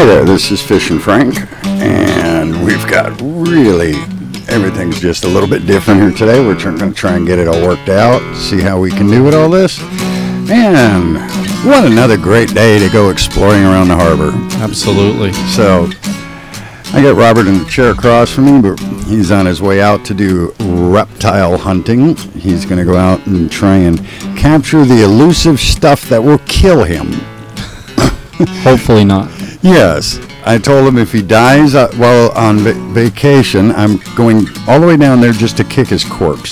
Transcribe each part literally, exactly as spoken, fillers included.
there, this is Fishing Frank, and we've got really, everything's just a little bit different here today. We're going to try and get it all worked out, see how we can do with all this. And what another great day to go exploring around the harbor. Absolutely. So, I got Robert in the chair across from me, but he's on his way out to do reptile hunting. He's going to go out and try and capture the elusive stuff that will kill him. Hopefully not. Yes. I told him if he dies uh, while on va- vacation, I'm going all the way down there just to kick his corpse.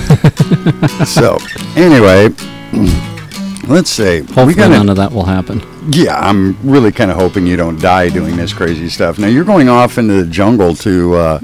So, anyway, let's say. Hopefully we gotta, none of that will happen. Yeah, I'm really kind of hoping you don't die doing this crazy stuff. Now, you're going off into the jungle to, uh,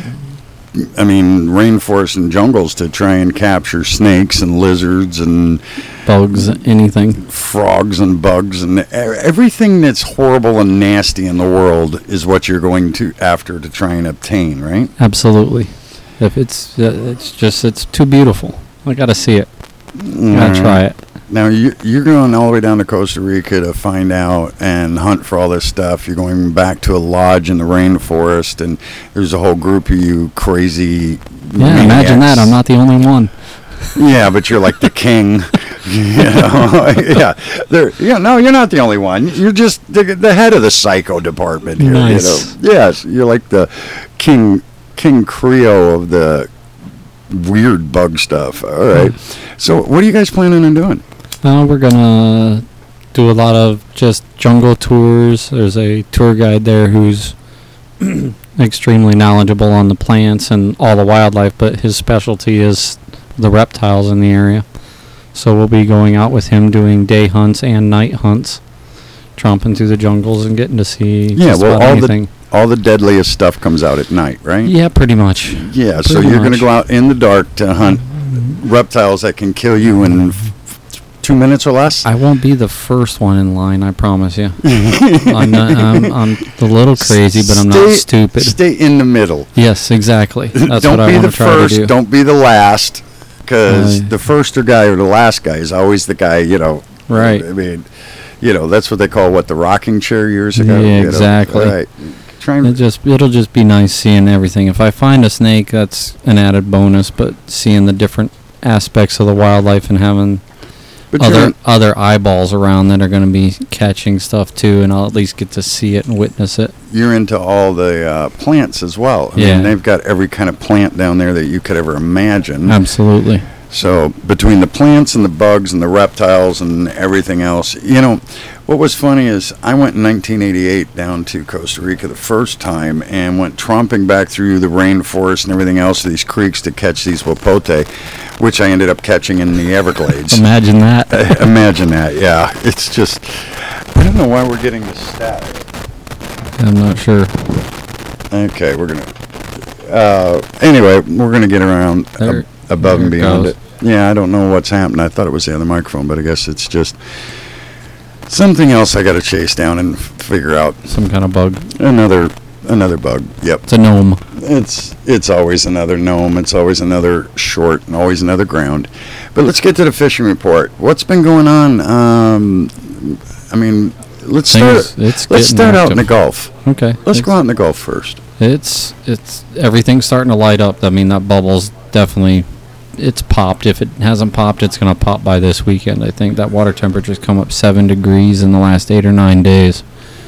I mean, rainforests and jungles to try and capture snakes and lizards and bugs, anything. Frogs and bugs and everything that's horrible and nasty in the world is what you're going to after to try and obtain, right? Absolutely. If it's uh, it's just it's too beautiful. I got to see it. Mm. Got to try it. Now, you, you're going all the way down to Costa Rica to find out and hunt for all this stuff. You're going back to a lodge in the rainforest, and there's a whole group of you crazy Yeah, maniacs. Imagine that. I'm not the only one. Yeah, but you're like the king. You know? Yeah. There, yeah, no, you're not the only one. You're just the, the head of the psycho department here. Nice. You know? Yes, you're like the king, King Creole of the weird bug stuff. All right. So what are you guys planning on doing? Uh, we're going to do a lot of just jungle tours. There's a tour guide there who's extremely knowledgeable on the plants and all the wildlife, but his specialty is the reptiles in the area. So we'll be going out with him doing day hunts and night hunts, tromping through the jungles and getting to see Yeah, just well, about all anything. the all the deadliest stuff comes out at night, right? Yeah, pretty much. Yeah, so Pretty you're going to much. go out in the dark to hunt reptiles that can kill you in f- two minutes or less? I won't be the first one in line, I promise you. I'm, not, I'm, I'm a little crazy, but I'm Stay- not stupid. Stay in the middle. Yes, exactly. That's don't what I be want the to try first, to do. don't be the last, because Uh, the first or guy or the last guy is always the guy, you know. Right. I mean, you know, that's what they call, what, the rocking chair years ago? Yeah, you know? exactly. Right. Try It and, just it'll just be nice seeing everything. If I find a snake, that's an added bonus. But seeing the different aspects of the wildlife and having but you're other in- other eyeballs around that are going to be catching stuff too, and I'll at least get to see it and witness it. you're into all the uh, plants as well. I Yeah. mean, they've got every kind of plant down there that you could ever imagine. Absolutely. So between the plants and the bugs and the reptiles and everything else, you know, what was funny is I went in nineteen eighty-eight down to Costa Rica the first time and went tromping back through the rainforest and everything else, these creeks to catch these wapote, which I ended up catching in the Everglades. Imagine that. Imagine that, yeah. It's just, I don't know why we're getting this static. I'm not sure. Okay, we're going to, uh, anyway, we're going to get around There- ab- above and there it beyond goes. it. Yeah, I don't know what's happened. I thought it was the other microphone, but I guess it's just something else I got to chase down and f- figure out. Some kind of bug. Another another bug. Yep. It's a gnome. It's it's always another gnome. It's always another short and always another ground. But let's get to the fishing report. What's been going on? Um, I mean, let's Things- start. it's Let's getting start out in active. the Gulf. Okay. Let's it's, go out in the Gulf first. It's it's everything's starting to light up. I mean, that bubble's definitely it's popped. If it hasn't popped, it's going to pop by this weekend. I think that water temperature's come up seven degrees in the last eight or nine days.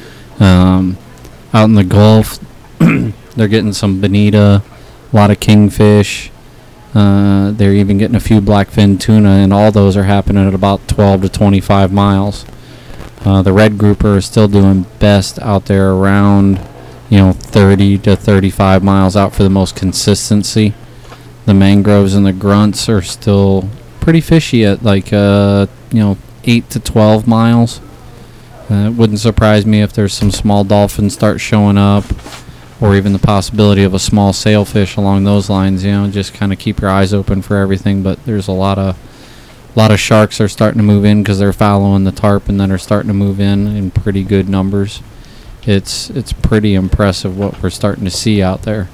Um, out in the Gulf, they're getting some bonita, a lot of kingfish. Uh, they're even getting a few blackfin tuna, and all those are happening at about twelve to twenty-five miles. Uh, the red grouper is still doing best out there around, you know, thirty to thirty-five miles out for the most consistency. The mangroves and the grunts are still pretty fishy at like, uh, you know, eight to twelve miles. Uh, it wouldn't surprise me if there's some small dolphins start showing up, or even the possibility of a small sailfish along those lines. You know, just kind of keep your eyes open for everything. But there's a lot of a lot of sharks are starting to move in because they're following the tarp, and then are starting to move in in pretty good numbers. It's it's pretty impressive what we're starting to see out there.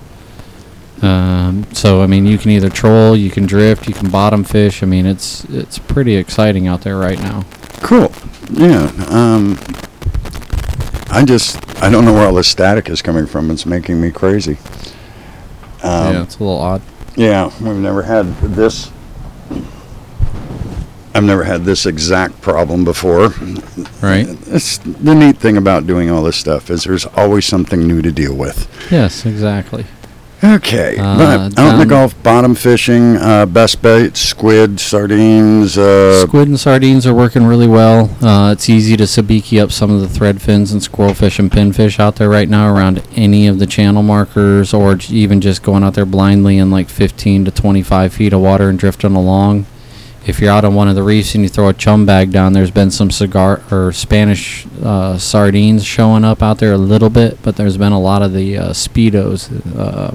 Um, so I mean, you can either troll, you can drift, you can bottom fish. I mean, it's it's pretty exciting out there right now. Cool. Yeah. Um, I just I don't know where all this static is coming from. It's making me crazy. Um, yeah, it's a little odd. Yeah, we've never had this. I've never had this exact problem before. Right. It's the neat thing about doing all this stuff is there's always something new to deal with. Yes, exactly. Okay, Uh, but out in the down- Gulf, bottom fishing, uh, best bait, squid, sardines. Uh, Squid and sardines are working really well. Uh, it's easy to sabiki up some of the thread fins and squirrelfish and pinfish out there right now around any of the channel markers, or j- even just going out there blindly in like fifteen to twenty-five feet of water and drifting along. If you're out on one of the reefs and you throw a chum bag down, there's been some cigar or Spanish uh, sardines showing up out there a little bit, but there's been a lot of the uh, speedos. Uh,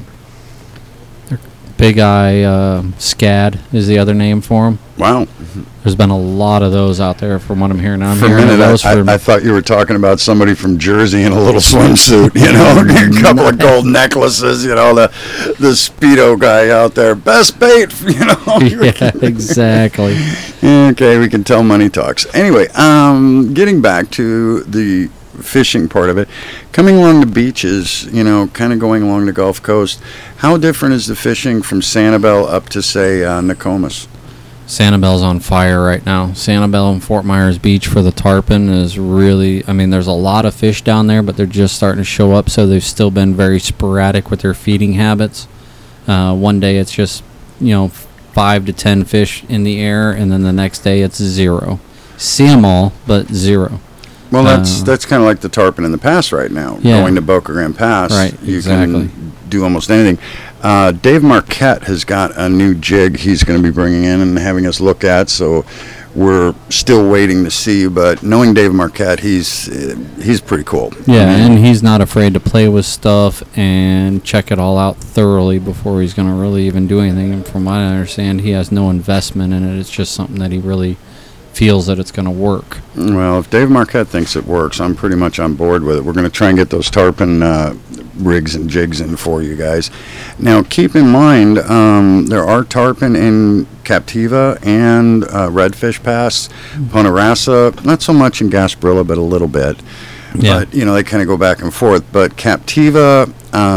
they're Big Eye uh, Scad is the other name for them. wow. There's been a lot of those out there from what I'm hearing. I'm For a hearing of minute, those I, for I, I thought you were talking about somebody from Jersey in a little swimsuit, you know, a couple of gold necklaces, you know, the the Speedo guy out there. Best bait, you know. yeah, exactly. Okay, we can tell money talks. Anyway, um, getting back to the fishing part of it, coming along the beaches, you know, kind of going along the Gulf Coast, how different is the fishing from Sanibel up to, say, uh, Nokomis? Sanibel's on fire right now. Sanibel and Fort Myers Beach for the tarpon is really, I mean, there's a lot of fish down there, but they're just starting to show up, so they've still been very sporadic with their feeding habits. Uh, one day it's just, you know, five to ten fish in the air, and then the next day it's zero. See them all, but zero. Well, that's Uh, that's kind of like the tarpon in the pass right now. Yeah. Going to Boca Grande Pass, Right, you exactly. can do almost anything. Uh, Dave Marquette has got a new jig he's going to be bringing in and having us look at, so we're still waiting to see. But knowing Dave Marquette, he's uh, he's pretty cool. Yeah, I mean, and he's not afraid to play with stuff and check it all out thoroughly before he's going to really even do anything. And from what I understand, he has no investment in it. It's just something that he really feels that it's going to work. well, if Dave Marquette thinks it works, I'm pretty much on board with it. We're going to try and get those tarpon uh, rigs and jigs in for you guys. Now, keep in mind, um, there are tarpon in Captiva and uh, Redfish Pass, Punta Rassa, not so much in Gasparilla, but a little bit. Yeah. But, you know, they kind of go back and forth. But Captiva,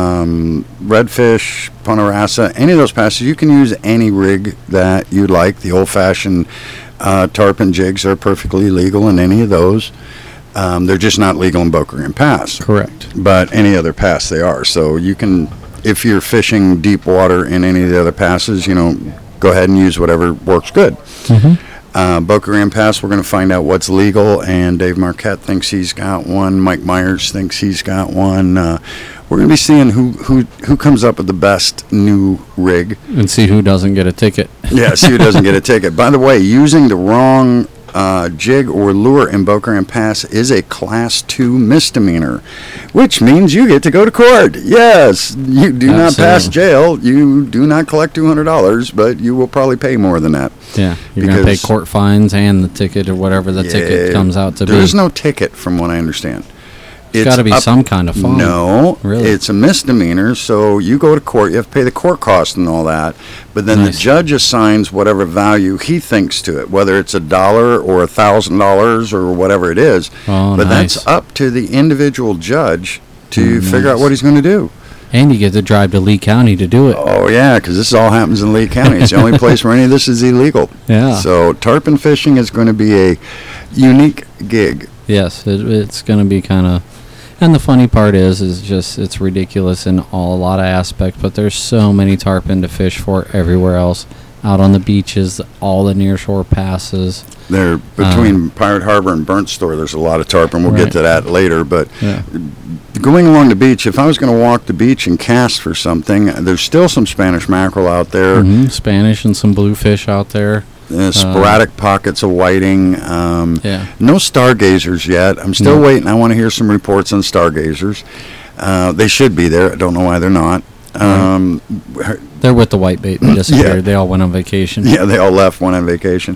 um, Redfish, Punta Rassa, any of those passes, you can use any rig that you like. The old-fashioned uh, tarpon jigs are perfectly legal in any of those. Um, they're just not legal in Boca Grande Pass. Correct. But any other pass they are. So you can, if you're fishing deep water in any of the other passes, you know, go ahead and use whatever works good. Mm-hmm. Uh, Boca Grande Pass, we're going to find out what's legal, and Dave Marquette thinks he's got one. Mike Myers thinks he's got one. Uh, we're going to be seeing who, who who comes up with the best new rig. And see who doesn't get a ticket. Yeah, see who doesn't get a ticket. By the way, using the wrong uh, jig or lure in Boca Grande Pass is a Class two misdemeanor, which means you get to go to court. Yes, you do not pass Absolutely. jail. You do not collect two hundred dollars, but you will probably pay more than that. Yeah, you're going to pay Because- court fines and the ticket or whatever the ticket Yeah, comes out to be. There is no ticket, from what I understand. It's got to be up- some kind of fine. No, Really? it's a misdemeanor. So you go to court, you have to pay the court cost and all that. But then Nice. the judge assigns whatever value he thinks to it, whether it's a dollar or a thousand dollars or whatever it is. Oh, but nice. that's up to the individual judge to Mm, figure out nice. what he's going to do. And you get to drive to Lee County to do it. Oh yeah, because this all happens in Lee County. It's the only place where any of this is illegal. Yeah. So tarpon fishing is going to be a unique gig. Yes, it, it's going to be kind of. And the funny part is, is just it's ridiculous in all a lot of aspects. But there's so many tarpon to fish for everywhere else, out on the beaches, all the nearshore passes. There, between Pirate Harbor and Burnt Store, there's a lot of tarpon. We'll Right. get to that later. But Yeah. going along the beach, if I was going to walk the beach and cast for something, there's still some Spanish mackerel out there. hmm Spanish and some bluefish out there. Uh, sporadic pockets of whiting. Um, Yeah. No stargazers yet. I'm still No. waiting. I want to hear some reports on stargazers. Uh, they should be there. I don't know why they're not. Um, They're with the whitebait. They disappeared. They all went on vacation. yeah, they all left, went on vacation.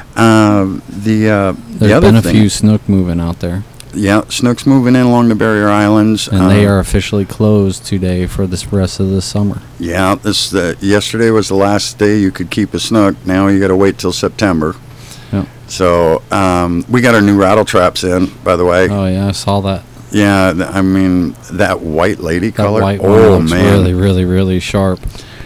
Um, the uh, the There's other been a thing, few snook moving out there. yeah, Snook's moving in along the Barrier Islands, And they Uh, are officially closed today for this rest of the summer. Yeah, this uh, yesterday was the last day you could keep a snook. Now you got to wait till September. Yep. So um, we got our new rattle traps in, by the way. Oh, yeah, I saw that. Yeah, th- I mean that white lady That color. white one oh looks man, really, really, really sharp.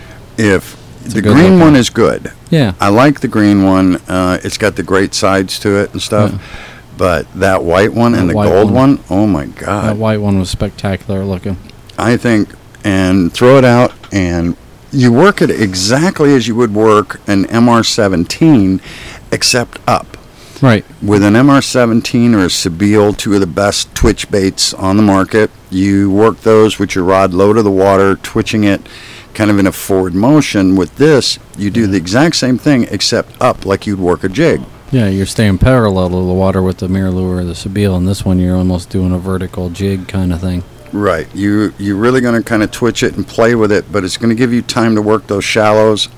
if It's a the good green looking- one is good. Yeah. I like the green one. Uh, it's got the great sides to it and stuff. Yeah. But that white one and That the white gold one. one, oh my That God. white one was spectacular looking. I think, and throw it out, and you work it exactly as you would work an M R seventeen, except up. Right. With an M R seventeen or a Sebile, two of the best twitch baits on the market, you work those with your rod low to the water, twitching it kind of in a forward motion. With this, you do the exact same thing, except up like you'd work a jig. Yeah, you're staying parallel to the water with the mirror lure or the Sebile, and this one you're almost doing a vertical jig kind of thing. Right. You, you're really going to kind of twitch it and play with it, but it's going to give you time to work those shallows.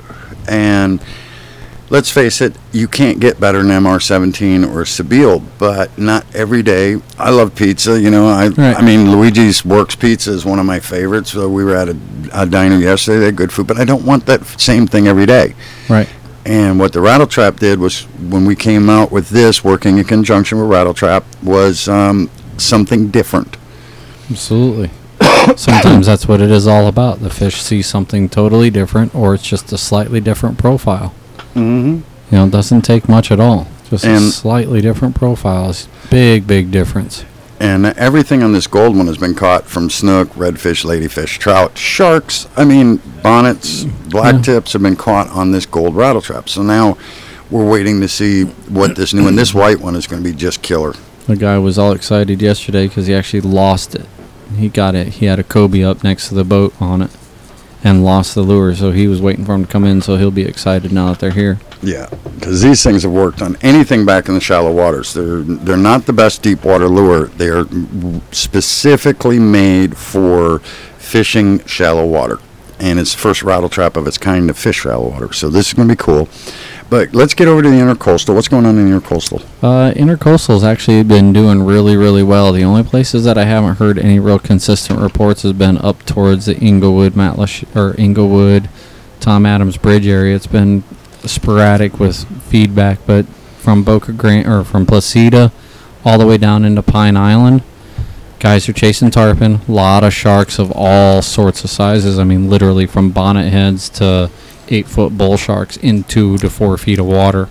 And let's face it, you can't get better than M R seventeen or Sebile, but not every day. I love pizza. You know, I Right. I mean, Luigi's Works Pizza is one of my favorites. So we were at a, a diner yesterday. They had good food, but I don't want that f- same thing every day. Right. And what the Rattle Trap did was, when we came out with this, working in conjunction with Rattle Trap, was um, something different. Absolutely. Sometimes that's what it is all about. The fish see something totally different, or it's just a slightly different profile. Mm-hmm. You know, it doesn't take much at all. Just a And- slightly different profile is big, big difference. And everything on this gold one has been caught from snook, redfish, ladyfish, trout, sharks. I mean, bonnets, black Yeah. tips have been caught on this gold Rattle Trap. So now we're waiting to see what this new one, this white one, is going to be just killer. The guy was all excited yesterday because he actually lost it. He got it. He had a Kobe up next to the boat on it and lost the lure, so he was waiting for him to come in, so he'll be excited now that they're here. Yeah, because these things have worked on anything back in the shallow waters. They're they're not the best deep water lure. They are specifically made for fishing shallow water, and it's the first Rattle Trap of its kind to fish shallow water. So this is going to be cool. But let's get over to the intercoastal. What's going on in the intercoastal? Uh, Intercoastal's actually been doing really, really well. The only places that I haven't heard any real consistent reports has been up towards the Inglewood, Matlash, or Inglewood, Tom Adams Bridge area. It's been sporadic with feedback, but from Boca Grant or from Placida all the way down into Pine Island, guys are chasing tarpon. A lot of sharks of all sorts of sizes. I mean, literally from bonnet heads to eight-foot bull sharks in two to four feet of water.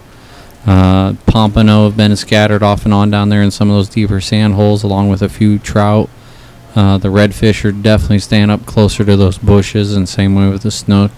Uh, pompano have been scattered off and on down there in some of those deeper sand holes, along with a few trout. Uh, the redfish are definitely staying up closer to those bushes, and same way with the snook.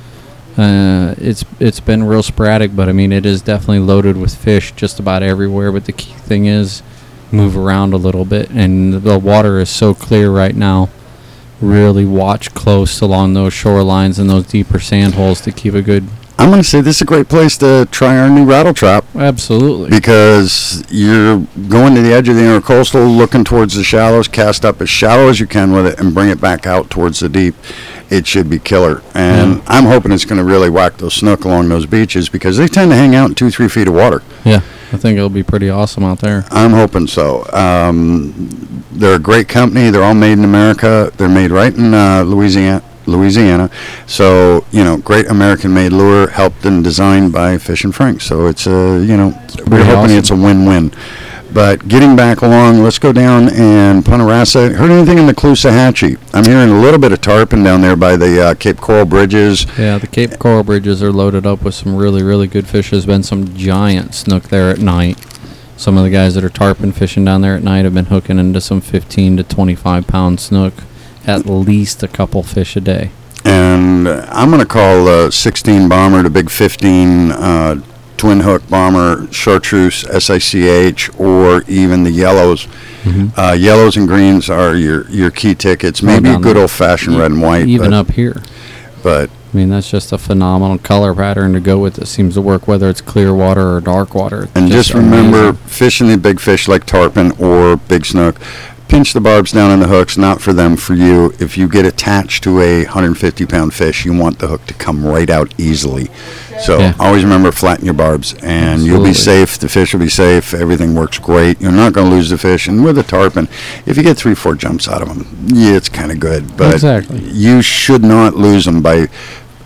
Uh, it's it's been real sporadic, but I mean it is definitely loaded with fish just about everywhere. But the key thing is move around a little bit, and the water is so clear right now. Really watch close along those shorelines and those deeper sand holes to keep a good. I'm going to say this is a great place to try our new Rattle Trap, Absolutely. because you're going to the edge of the intercoastal, looking towards the shallows, cast up as shallow as you can with it, and bring it back out towards the deep. It should be killer. And Yeah. I'm hoping it's going to really whack those snook along those beaches, because they tend to hang out in two, three feet of water. Yeah, I think it'll be pretty awesome out there. I'm hoping so. Um, they're a great company. They're all made in America. They're made right in uh, Louisiana. Louisiana, so you know, great American-made lure, helped and designed by Fish and Frank. So it's a, you know, we're pretty hoping awesome. it's a win-win. But getting back along, let's go down and Punarasa. Heard anything in the Caloosahatchee? I'm hearing a little bit of tarpon down there by the uh, Cape Coral bridges. Yeah, the Cape Coral bridges are loaded up with some really, really good fish. There's been some giant snook there at night. Some of the guys that are tarpon fishing down there at night have been hooking into some fifteen to twenty-five pound snook, at least a couple fish a day. And uh, I'm going to call the sixteen bomber, the big fifteen uh, twin hook bomber, chartreuse, S I C H, or even the yellows. Mm-hmm. Uh, yellows and greens are your, your key tickets. Maybe a down good there. old-fashioned red and white. Even but, up here. But I mean, that's just a phenomenal color pattern to go with. It seems to work whether it's clear water or dark water. It's and just, remember, amazing. fishing the big fish like tarpon or big snook, pinch the barbs down on the hooks, not for them, for you. If you get attached to a one hundred fifty pound fish, you want the hook to come right out easily. So Yeah. always remember, flatten your barbs, and you'll be Absolutely. safe. The fish will be safe. Everything works great. You're not going to lose the fish. And with a tarpon, if you get three, four jumps out of them, yeah, it's kind of good. But Exactly. you should not lose them by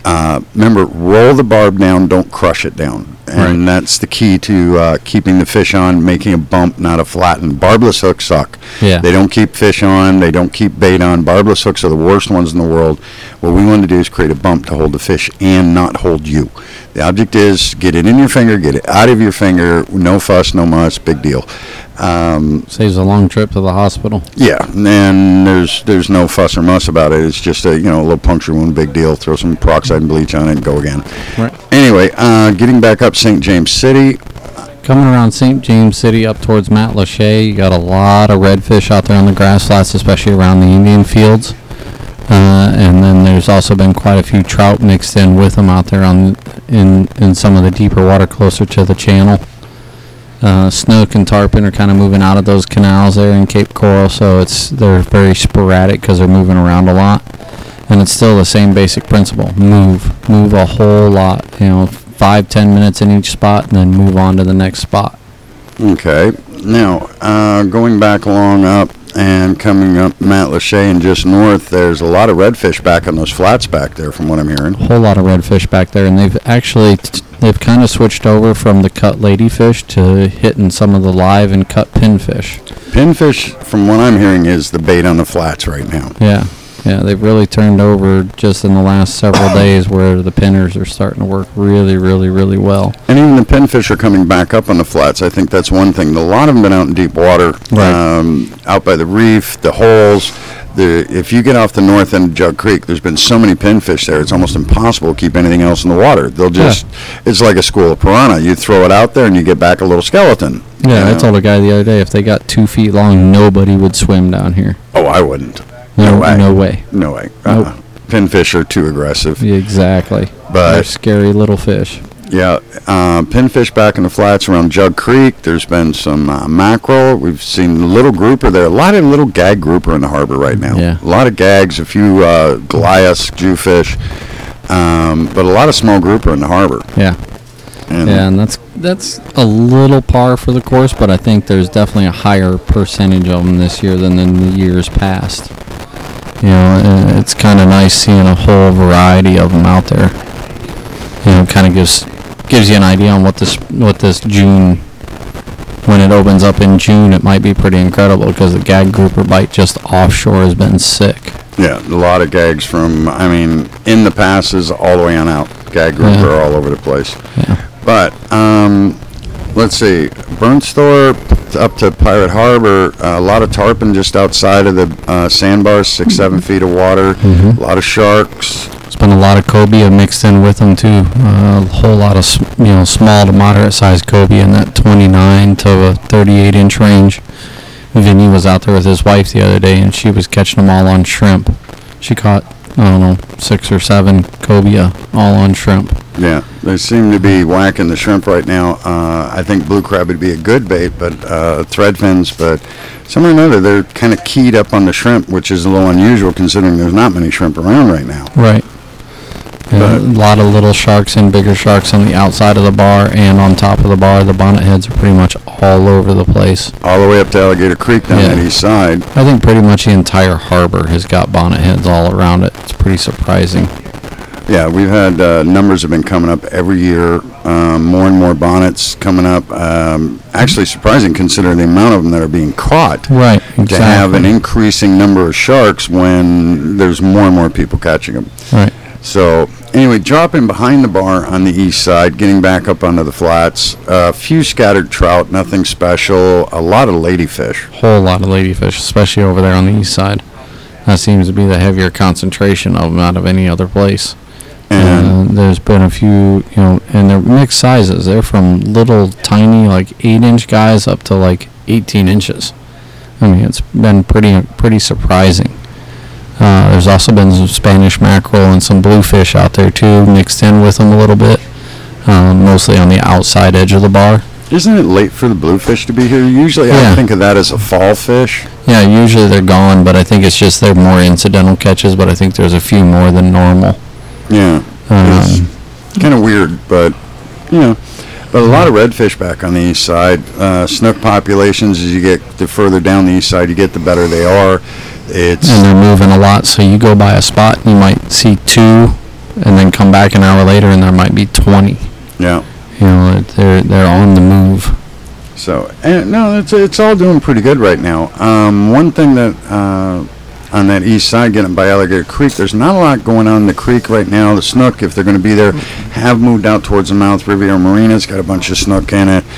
Uh, remember, roll the barb down, don't crush it down. And Right. that's the key to uh, keeping the fish on, making a bump, not a flatten. Barbless hooks suck. Yeah. They don't keep fish on. They don't keep bait on. Barbless hooks are the worst ones in the world. What we want to do is create a bump to hold the fish and not hold you. The object is get it in your finger, get it out of your finger. No fuss, no muss, big deal. Um, Saves a long trip to the hospital. yeah, and there's there's no fuss or muss about it. It's just a you know a little puncture wound, big deal. Throw some peroxide and bleach on it and go again. Right. Anyway, uh, getting back up Saint James City. Coming around Saint James City up towards Matlacha, you got a lot of redfish out there on the grass flats, especially around the Indian fields. Uh, and then there's also been quite a few trout mixed in with them out there on in in some of the deeper water closer to the channel. Uh, snook and tarpon are kind of moving out of those canals there in Cape Coral, so it's they're very sporadic because they're moving around a lot. And it's still the same basic principle: move, move a whole lot. You know, five, ten minutes in each spot, and then move on to the next spot. Okay. Now, uh, going back along up and coming up Matlacha and just north, there's a lot of redfish back on those flats back there, from what I'm hearing. A whole lot of redfish back there, and they've actually t- they've kind of switched over from the cut ladyfish to hitting some of the live and cut pinfish. Pinfish, from what I'm hearing, is the bait on the flats right now. Yeah, yeah, they've really turned over just in the last several days, where the pinners are starting to work really, really, really well. And even the pinfish are coming back up on the flats. I think that's one thing. A lot of them been out in deep water, Right. um, out by the reef, the holes. The if you get off the north end of Jug Creek, there's been so many pinfish there. It's almost impossible to keep anything else in the water. They'll just, it's like a school of piranha. You throw it out there and you get back a little skeleton. Yeah, you I know? told a guy the other day if they got two feet long, nobody would swim down here. Oh, I wouldn't. No, No way. no way. No way. Nope. Uh-uh. Pinfish are too aggressive. Yeah, exactly. But- They're scary little fish. Yeah, uh, pinfish back in the flats around Jug Creek. There's been some uh, mackerel. We've seen a little grouper there. A lot of little gag grouper in the harbor right now. Yeah. A lot of gags, a few uh, Goliaths, Jewfish, um, but a lot of small grouper in the harbor. Yeah. And Yeah, and that's that's a little par for the course, but I think there's definitely a higher percentage of them this year than in the years past. You know, and it's kind of nice seeing a whole variety of them out there. You know, kind of gives gives you an idea on what this what this June, when it opens up in June, it might be pretty incredible because the gag grouper bite just offshore has been sick. yeah, a lot of gags from, I mean, in the passes all the way on out. Gag grouper Yeah. are all over the place. Yeah. But um, let's see, Burnsthorpe up to Pirate Harbor, uh, a lot of tarpon just outside of the uh, sandbars, six, seven feet of water, Mhm. a lot of sharks. There's been a lot of cobia mixed in with them too. Uh, a whole lot of s- you know small to moderate sized cobia in that twenty-nine to a thirty-eight inch range. Vinny was out there with his wife the other day, and she was catching them all on shrimp. She caught I don't know six or seven cobia all on shrimp. Yeah, they seem to be whacking the shrimp right now. Uh, I think blue crab would be a good bait, but uh, thread fins, but somehow or another they're kind of keyed up on the shrimp, which is a little unusual considering there's not many shrimp around right now. Right. Yeah, But- a lot of little sharks and bigger sharks on the outside of the bar and on top of the bar. The bonnet heads are pretty much all over the place. All the way up to Alligator Creek down Yeah. that east side. I think pretty much the entire harbor has got bonnet heads all around it. It's pretty surprising. Yeah, we've had uh, numbers have been coming up every year. Um, more and more bonnets coming up. Um, actually, surprising considering the amount of them that are being caught. Right, To exactly. have an increasing number of sharks when there's more and more people catching them. Right. So anyway, dropping behind the bar on the east side, getting back up onto the flats. A few scattered trout, nothing special. A lot of ladyfish. Whole lot of ladyfish, especially over there on the east side. That seems to be the heavier concentration of them out of any other place. And Uh, there's been a few, you know, and they're mixed sizes. They're from little tiny, like eight inch guys up to like eighteen inches. I mean, it's been pretty, pretty surprising. Uh, there's also been some Spanish mackerel and some bluefish out there too, mixed in with them a little bit. Um, mostly on the outside edge of the bar. isn't it late for the bluefish to be here? Usually I Yeah. think of that as a fall fish. Yeah, usually they're gone, but I think it's just they're more incidental catches. But I think there's a few more than normal. Yeah. It's Um, kind of weird, but, you know. But a lot of redfish back on the east side. Uh, snook populations, as you get the further down the east side, you get the better they are. It's and they're moving a lot. So you go by a spot, and you might see two and then come back an hour later and there might be twenty. Yeah. You know, it- they're they're on the move. So, and no, it's it's all doing pretty good right now. Um, one thing that uh, on that east side, getting by Alligator Creek, there's not a lot going on in the creek right now. The snook, if they're going to be there, have moved out towards the mouth. Riviera Marina's got a bunch of snook in it,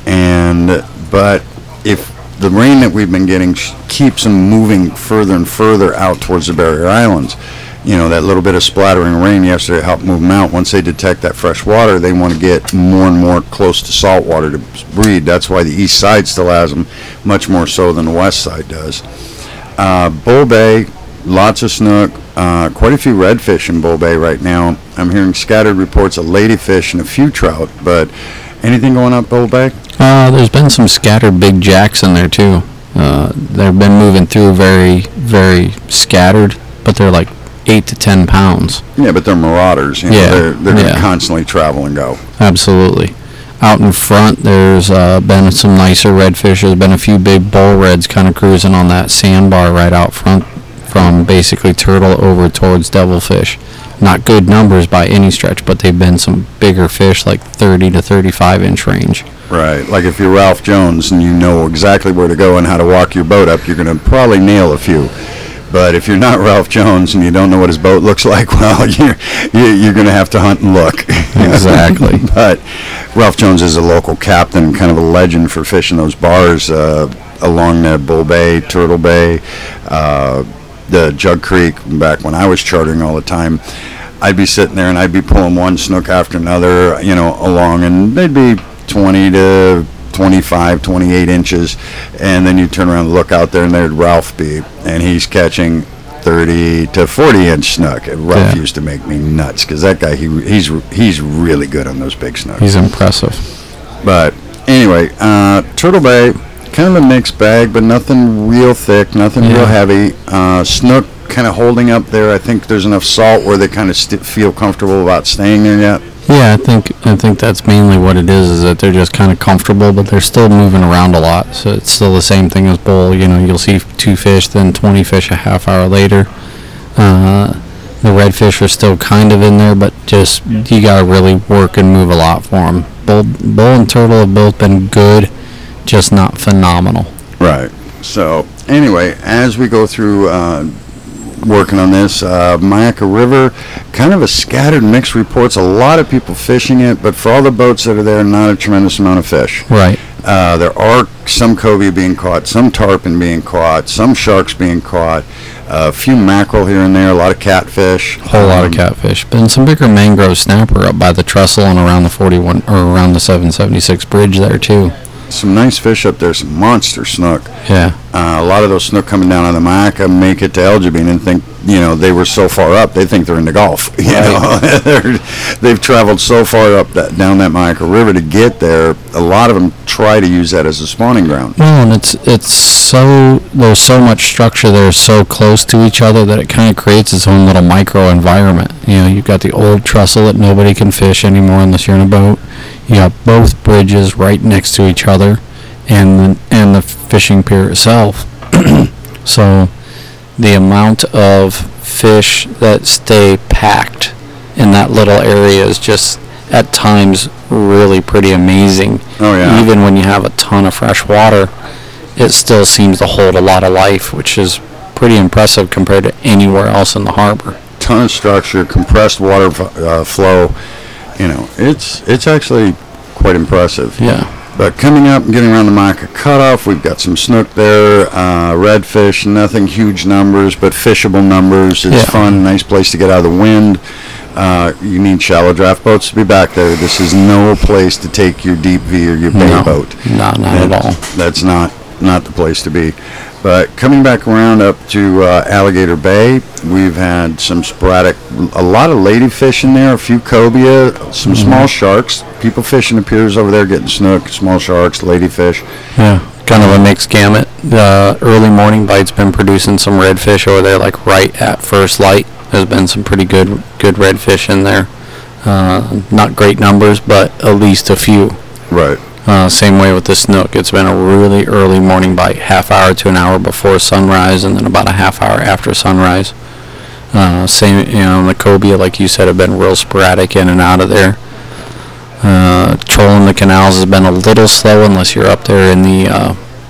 and but if the rain that we've been getting sh- keeps them moving further and further out towards the barrier islands. You know, that little bit of splattering rain yesterday helped move them out. Once they detect that fresh water, they want to get more and more close to salt water to breed. That's why the east side still has them, much more so than the west side does. Uh, Bull Bay, lots of snook, uh, quite a few redfish in Bull Bay right now. I'm hearing scattered reports of ladyfish and a few trout, but anything going up Bull Bay? Uh, there's been some scattered big jacks in there too. Uh, they've been moving through very, very scattered, but they're like eight to ten pounds. Yeah, but they're marauders. You know, Yeah, they're they're going to yeah. constantly travel and go. Absolutely. Out in front, there's uh, been some nicer redfish. There's been a few big bull reds kind of cruising on that sandbar right out front from basically Turtle over towards Devilfish. Not good numbers by any stretch, but they've been some bigger fish, like thirty to thirty-five inch range. Right. Like if you're Ralph Jones and you know exactly where to go and how to walk your boat up, you're going to probably nail a few. But if you're not Ralph Jones and you don't know what his boat looks like, well, you're you're, you're going to have to hunt and look. Exactly. But Ralph Jones is a local captain, kind of a legend for fishing those bars uh, along the Bull Bay, Turtle Bay, uh, the Jug Creek. Back when I was chartering all the time, I'd be sitting there and I'd be pulling one snook after another, you know, along, and they'd be twenty to twenty-five, twenty-eight inches, and then you turn around and look out there and there'd Ralph be, and he's catching thirty to forty inch snook. And Ralph Yeah. used to make me nuts because that guy, he he's he's really good on those big snook. He's impressive. But anyway, uh, Turtle Bay, kind of a mixed bag, but nothing real thick, nothing Yeah. real heavy. Uh, snook kind of holding up there. I think there's enough salt where they kind of st- feel comfortable about staying there yet. Yeah, I think I think that's mainly what it is. Is that they're just kind of comfortable, but they're still moving around a lot. So it's still the same thing as bull. You know, you'll see two fish, then twenty fish a half hour later. Uh, the redfish are still kind of in there, but just you gotta really work and move a lot for them. Bull, bull and turtle have both been good, just not phenomenal. Right. So anyway, as we go through uh, working on this, uh, Myakka River, kind of a scattered mixed reports. A lot of people fishing it, but for all the boats that are there, not a tremendous amount of fish. Right. Uh, there are some cobia being caught, some tarpon being caught, some sharks being caught, a few mackerel here and there, a lot of catfish. A whole lot of Um, catfish. Been some bigger mangrove snapper up by the trestle and around the forty-one or around the seven seventy-six bridge there too. Some nice fish up there, some monster snook. Yeah. Uh, a lot of those snook coming down on the Myakka make it to Elgin and think, you know, they were so far up, they think they're in the Gulf. You know, They're- they've traveled so far up that down that Myakka River to get there. A lot of them try to use that as a spawning ground. Well, and it's it's so there's so much structure there, so close to each other that it kind of creates its own little micro environment. You know, you've got the old trestle that nobody can fish anymore unless you're in a boat. You got both bridges right next to each other, and the, and the fishing pier itself. So the amount of fish that stay packed in that little area is just at times really pretty amazing. Oh, yeah. Even when you have a ton of fresh water, it still seems to hold a lot of life, which is pretty impressive compared to anywhere else in the harbor. Ton of structure, compressed water f- uh, flow. You know, it's it's actually quite impressive. Yeah. But coming up and getting around the Myakka Cutoff, we've got some snook there, uh, redfish, nothing huge numbers, but fishable numbers. It's Yeah. fun, nice place to get out of the wind. Uh, you need shallow draft boats to be back there. This is no place to take your deep V or your bay No, boat. not, not at all. That's not not the place to be. But coming back around up to uh, Alligator Bay, we've had some sporadic, a lot of ladyfish in there, a few cobia, some Mm-hmm. small sharks. People fishing the piers over there getting snook, small sharks, ladyfish. Yeah, kind of a mixed gamut. The early morning bite's been producing some redfish over there, like right at first light. There's been some pretty good good redfish in there. Uh, not great numbers, but at least a few. Right. Uh, same way with the snook. It's been a really early morning bite, half hour to an hour before sunrise, and then about a half hour after sunrise. Uh, same, you know, the cobia, like you said, have been real sporadic in and out of there. Uh, trolling the canals has been a little slow unless you're up there in the uh,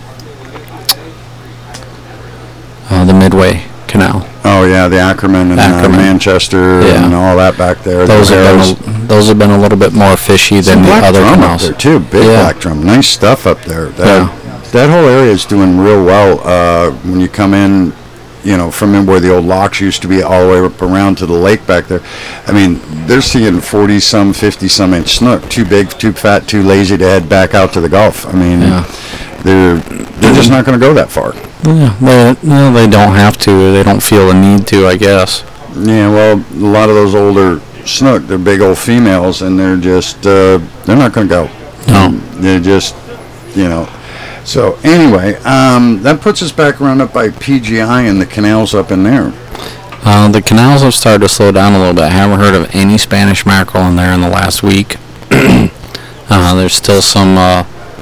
uh, the Midway Canal. Oh yeah, the Ackerman and Ackerman. Uh, Manchester Yeah. and all that back there. Those the have Harrows. been a, those have been a little bit more fishy Some than the black other drum canals. up there too. Big Yeah. black drum, nice stuff up there. That, Yeah. that whole area is doing real well. Uh, when you come in, you know, from where the old locks used to be, all the way up around to the lake back there. I mean, they're seeing forty some, fifty some inch snook. Too big, too fat, too lazy to head back out to the Gulf. I mean, Yeah. they're they're just not going to go that far. Yeah, they, no, they don't have to. They don't feel the need to, I guess. Yeah, well, a lot of those older snook, they're big old females, and they're just, uh, they're not going to go. No. They're just, you know. So, anyway, um, that puts us back around up by P G I and the canals up in there. Uh, the canals have started to slow down a little bit. I haven't heard of any Spanish mackerel in there in the last week. uh, there's still some uh,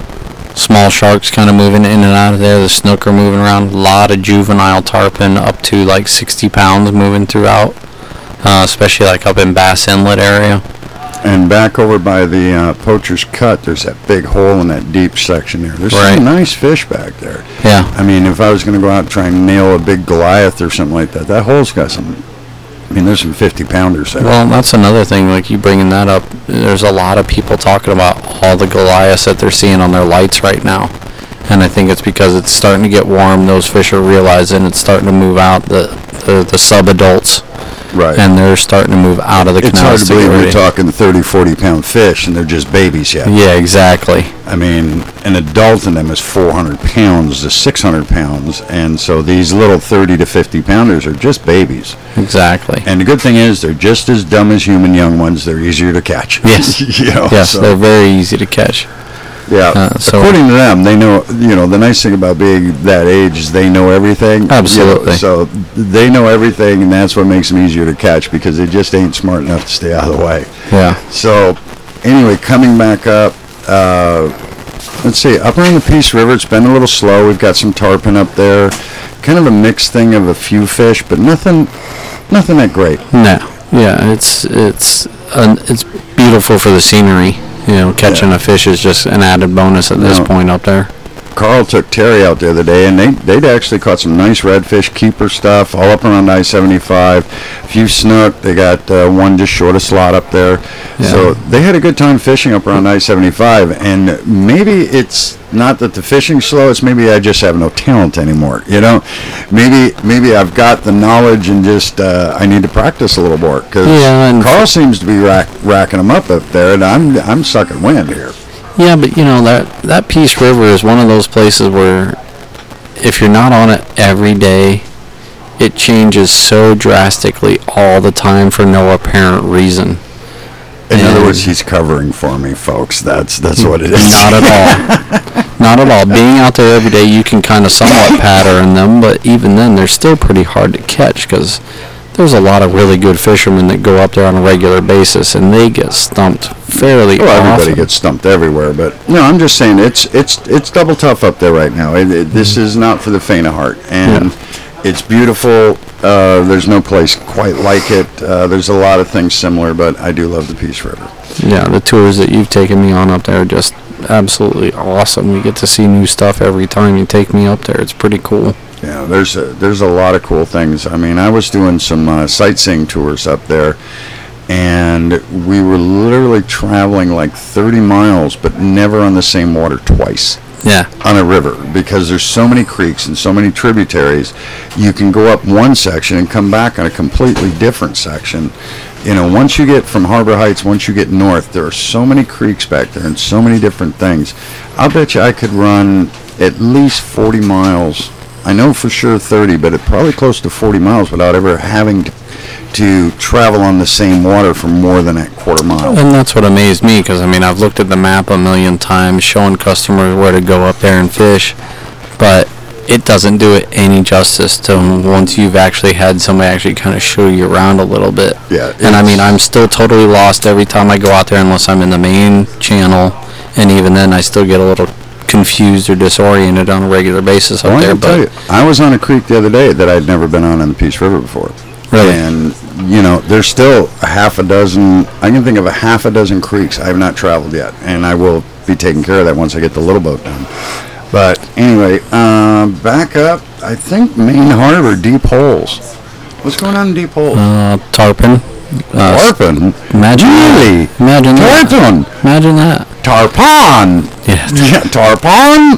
small sharks kind of moving in and out of there. The snook are moving around. A lot of juvenile tarpon up to like sixty pounds moving throughout, uh, especially like up in Bass Inlet area. And back over by the uh, Poacher's Cut, there's that big hole in that deep section there. There's Right. some nice fish back there. Yeah. I mean, if I was going to go out and try and nail a big Goliath or something like that, that hole's got some, I mean, there's some fifty pounders there. Well, that's another thing, like you bringing that up, there's a lot of people talking about all the Goliaths that they're seeing on their lights right now. And I think it's because it's starting to get warm, those fish are realizing it's starting to move out, the, the, the sub-adults, Right. and they're starting to move out of the It's hard canals to to believe get we're ready. talking thirty, forty pound fish and they're just babies yet. Yeah, exactly. I mean, an adult in them is four hundred pounds to six hundred pounds, and so these little thirty to fifty pounders are just babies. Exactly. And the good thing is they're just as dumb as human young ones. They're easier to catch. Yes. you know, Yes, so, they're very easy to catch. yeah. uh, so- According to them, they know, you know, the nice thing about being that age is they know everything. you know, Absolutely. so they know everything, and that's what makes them easier to catch because they just ain't smart enough to stay out of the way. Yeah. So, anyway, coming back up, uh, let's see, up around the Peace River, it's been a little slow. We've got some tarpon up there. Kind of a mixed thing of a few fish, but nothing, nothing that great. No. Yeah, it's it's uh, it's beautiful for the scenery. You know, catching Yeah. a fish is just an added bonus at this No. point up there. Carl took Terry out the other day, and they, they'd actually caught some nice redfish, keeper stuff, all up around I seventy-five. A few snook. They got uh, one just short of slot up there. Yeah. So they had a good time fishing up around I seventy-five, and maybe it's not that the fishing's slow, it's maybe I just have no talent anymore, you know? Maybe maybe I've got the knowledge and just uh, I need to practice a little more, because Yeah, and- Carl seems to be rack, racking them up up there, and I'm, I'm sucking wind here. Yeah, but you know that that Peace River is one of those places where if you're not on it every day, it changes so drastically all the time for no apparent reason. In other And- words, he's covering for me, folks. That's that's what it is. Not at all. Not at all. Being out there every day, you can kind of somewhat pattern them, but even then, they're still pretty hard to catch because there's a lot of really good fishermen that go up there on a regular basis, and they get stumped fairly Well, everybody often. gets stumped everywhere, but no, I'm just saying it's it's it's double tough up there right now. It, it, this is not for the faint of heart, and it's beautiful. Uh, there's no place quite like it. Uh, there's a lot of things similar, but I do love the Peace River. Yeah, the tours that you've taken me on up there are just absolutely awesome. You get to see new stuff every time you take me up there. It's pretty cool. Yeah, there's a, there's a lot of cool things. I mean, I was doing some uh, sightseeing tours up there, and we were literally traveling like thirty miles, but never on the same water twice. Yeah. On a river, because there's so many creeks and so many tributaries. You can go up one section and come back on a completely different section. You know, once you get from Harbor Heights, once you get north, there are so many creeks back there and so many different things. I'll bet you I could run at least forty miles. I know for sure thirty, but it probably close to forty miles without ever having to, to travel on the same water for more than a quarter mile. And that's what amazed me, because, I mean, I've looked at the map a million times, showing customers where to go up there and fish, but it doesn't do it any justice to once you've actually had somebody actually kind of show you around a little bit. Yeah, And, I mean, it's- I'm still totally lost every time I go out there unless I'm in the main channel, and even then I still get a little confused or disoriented on a regular basis up Well, I there. can tell But you, I was on a creek the other day that I'd never been on in the Peace River before. Really? And, you know, there's still a half a dozen, I can think of a half a dozen creeks I have not traveled yet. And I will be taking care of that once I get the little boat done. But anyway, uh, back up, I think Main Harbor, deep holes. What's going on in deep holes? Uh, tarpon. Uh, Tarpon? Imagine Really? that. Imagine that. Tarpon? Imagine that. Tarpon? Yeah. Yeah, tarpon?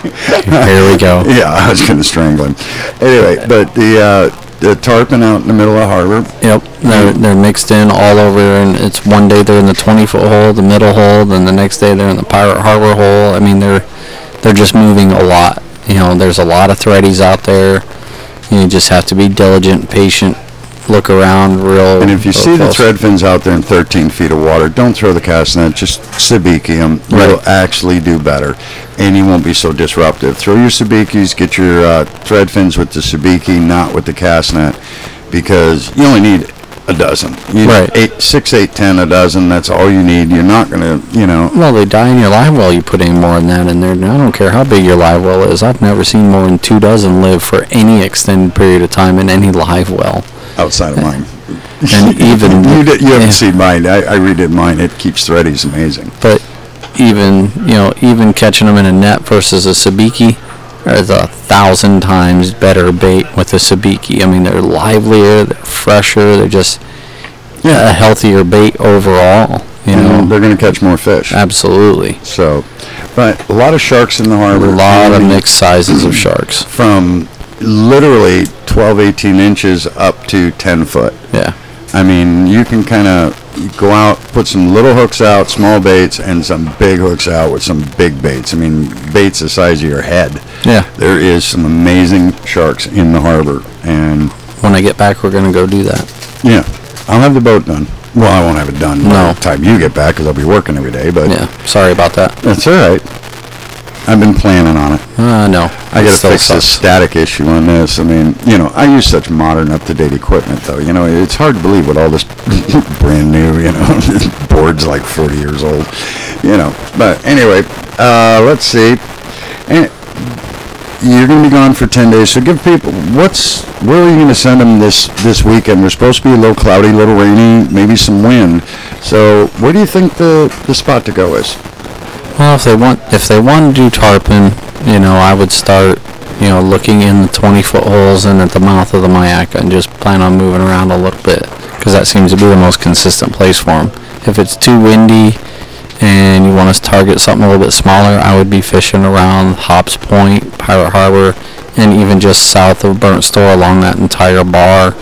Here we go. Yeah, I was going to strangle him. Anyway, but the uh, the tarpon out in the middle of the harbor. Yep, they're they're mixed in all over, and it's one day they're in the twenty foot hole, the middle hole, then the next day they're in the Pirate Harbor hole. I mean, they're they're just moving a lot. You know, there's a lot of threadies out there. You just have to be diligent, patient, look around real. And if you real see the close. thread fins out there in thirteen feet of water, don't throw the cast net, just sabiki them. You'll Right. actually do better, and you won't be so disruptive. Throw your sabikis, get your uh, thread fins with the sabiki, not with the cast net, because you only need a dozen. You Right. Eight, six, eight, ten, a dozen, that's all you need. You're not going to, you know. Well, they die in your live well. You put any more than that in there. I don't care how big your live well is. I've never seen more than two dozen live for any extended period of time in any live well. Outside of mine. And even you, did, you haven't yeah. seen mine. I, I redid mine. It keeps threadies amazing. But even, you know, even catching them in a net versus a sabiki is a thousand times better bait with a sabiki. I mean, they're livelier, they're fresher, they're just Yeah. a healthier bait overall. You know, And they're going to catch more fish. absolutely. So, but a lot of sharks in the A harbor. lot of I mean, mixed sizes of sharks. from literally twelve, eighteen inches up to ten foot. Yeah. I mean, you can kind of go out, put some little hooks out, small baits, and some big hooks out with some big baits. I mean, baits the size of your head. Yeah. There is some amazing sharks in the harbor, and When I get back, we're going to go do that. yeah, I'll have the boat done. Well, I won't have it done by No. the time you get back because I'll be working every day, but Yeah. Sorry about that. that's all right. I've been planning on it. Uh, no. I It got to still fix this sucks. static issue on this. I mean, you know, I use such modern, up-to-date equipment, though. You know, it's hard to believe what all this brand new, you know, this board's like forty years old, you know. But anyway, uh, let's see. And you're going to be gone for ten days, so give people, what's, where are you going to send them this, this weekend? We're supposed to be a little cloudy, a little rainy, maybe some wind. So where do you think the, the spot to go is? Well, if they want, if they want to do tarpon, you know, I would start, you know, looking in the twenty foot holes and at the mouth of the Mayaca and just plan on moving around a little bit because that seems to be the most consistent place for them. If it's too windy and you want to target something a little bit smaller, I would be fishing around Hops Point, Pirate Harbor, and even just south of Burnt Store along that entire bar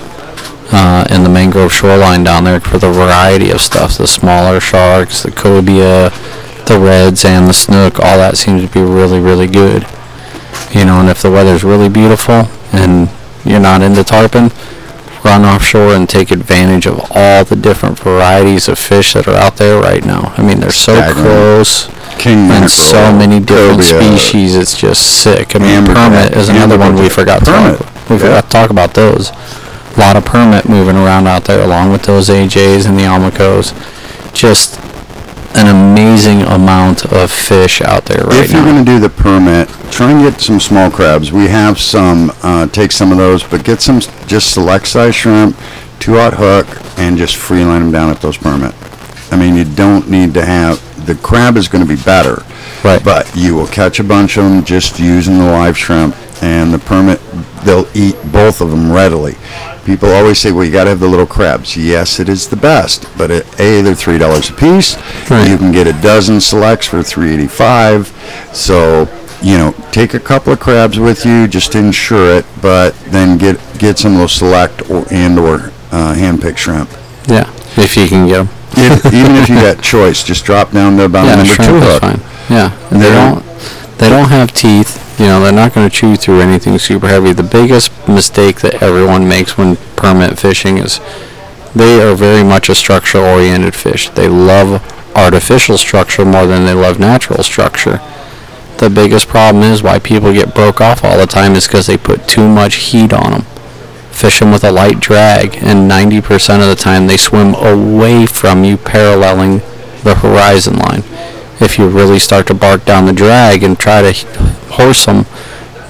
uh, in the mangrove shoreline down there for the variety of stuff, the smaller sharks, the cobia, the reds and the snook, all that seems to be really, really good. You know, and if the weather's really beautiful and you're not into tarpon, run offshore and take advantage of all the different varieties of fish that are out there right now. I mean, they're so Staggering. close King and mackerel, so many different cobia, species. It's just sick. I mean, amberjack, permit is another one we amberjack. forgot to Permit, talk. We yeah. forgot to talk about those. A lot of permit moving around out there, along with those A Js and the Almacos. Just an amazing amount of fish out there right If you're now. going to do the permit, try and get some small crabs. We have some, uh, take some of those, but get some s- just select size shrimp, two-aught hook, and just free line them down at those permit. I mean, you don't need to have, the crab is going to be better, Right. but you will catch a bunch of them just using the live shrimp, and the permit, they'll eat both of them readily. People always say, well, you got to have the little crabs. Yes, it is the best, but it, A, they're three dollars a piece. Right. You can get a dozen selects for three eighty-five. So, you know, take a couple of crabs with you just to ensure it, but then get get some of those select or and or uh, hand-picked shrimp. Yeah, if you can get them. If, even if you got choice, just drop down to about Yeah, number shrimp two is hook. fine. Yeah, and they They're- don't they don't have teeth. You know, they're not going to chew through anything super heavy. The biggest mistake that everyone makes when permit fishing is they are very much a structure-oriented fish. They love artificial structure more than they love natural structure. The biggest problem is why people get broke off all the time is because they put too much heat on them. Fish them with a light drag, and ninety percent of the time they swim away from you, paralleling the horizon line. If you really start to bark down the drag and try to horse them,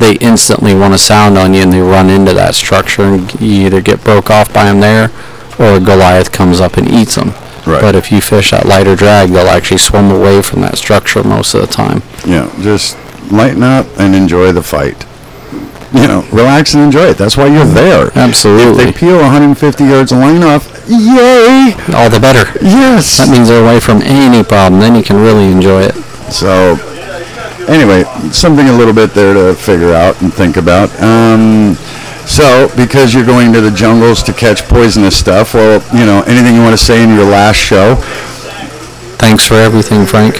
they instantly want to sound on you and they run into that structure, and you either get broke off by them there or a Goliath comes up and eats them. Right. But if you fish that lighter drag, they'll actually swim away from that structure most of the time. Yeah, just lighten up and enjoy the fight. You know, relax and enjoy it. That's why you're there. Absolutely. If they peel one hundred fifty yards of line off, yay! All the better. Yes! That means they're away from any problem. Then you can really enjoy it. So, anyway, something a little bit there to figure out and think about. Um, so, because you're going to the jungles to catch poisonous stuff, well, you know, anything you want to say in your last show? Thanks for everything, Frank.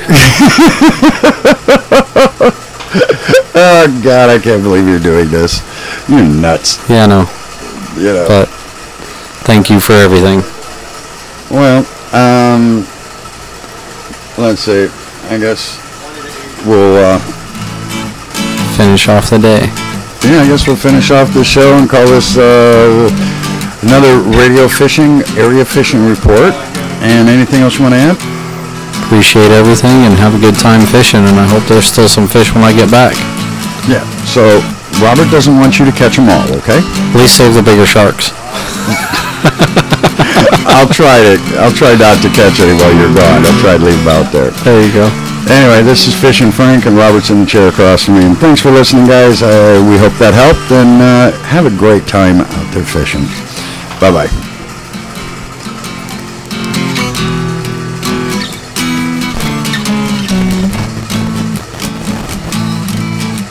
Oh, God, I can't believe you're doing this. You're nuts. Yeah, no. You know. But thank you for everything. Well, um, let's see. I guess we'll, uh, Finish off the day. yeah, I guess we'll finish off the show and call this, uh, another radio fishing, area fishing report. And anything else you want to add? Appreciate everything and have a good time fishing, and I hope there's still some fish when I get back. Yeah. So, Robert doesn't want you to catch them all, okay? At least save the bigger sharks. I'll try to, I'll try not to catch any while you're gone. I'll try to leave them out there. There you go. Anyway, this is Fishing Frank, and Robert's in the chair across from me. And thanks for listening, guys. Uh, we hope that helped, and uh, have a great time out there fishing. Bye-bye.